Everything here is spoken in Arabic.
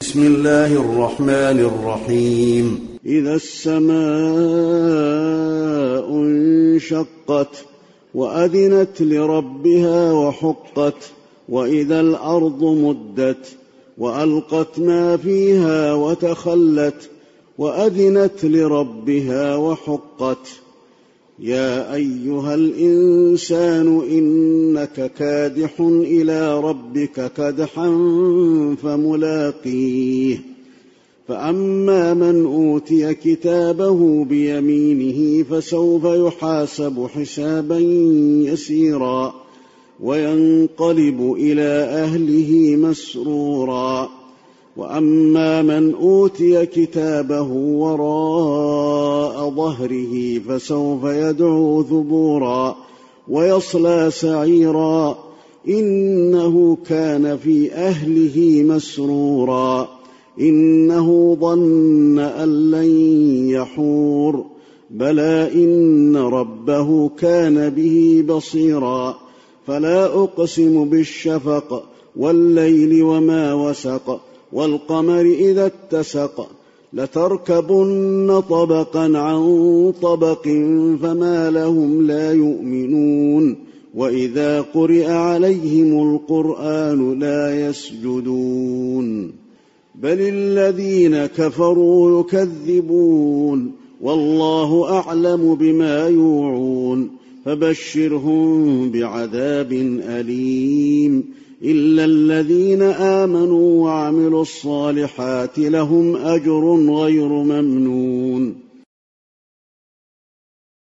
بسم الله الرحمن الرحيم. إذا السماء انشقت وأذنت لربها وحقت وإذا الأرض مدت وألقت ما فيها وتخلت وأذنت لربها وحقت. يا أيها الإنسان إنك كادح إلى ربك كدحا فملاقيه. فأما من أوتي كتابه بيمينه فسوف يحاسب حسابا يسيرا وينقلب إلى أهله مسرورا. وأما من أوتي كتابه وراء ظهره فسوف يدعو ثبورا ويصلى سعيرا إنه كان في أهله مسرورا إنه ظن أن لن يحور بلى إن ربه كان به بصيرا. فلا أقسم بالشفق والليل وما وسق والقمر إذا اتسق لتركبن طبقا عن طبق فما لهم لا يؤمنون وإذا قرئ عليهم القرآن لا يسجدون بل الذين كفروا يكذبون والله أعلم بما يوعون فبشرهم بعذاب أليم إلا الذين آمنوا وعملوا الصالحات لهم أجر غير ممنون.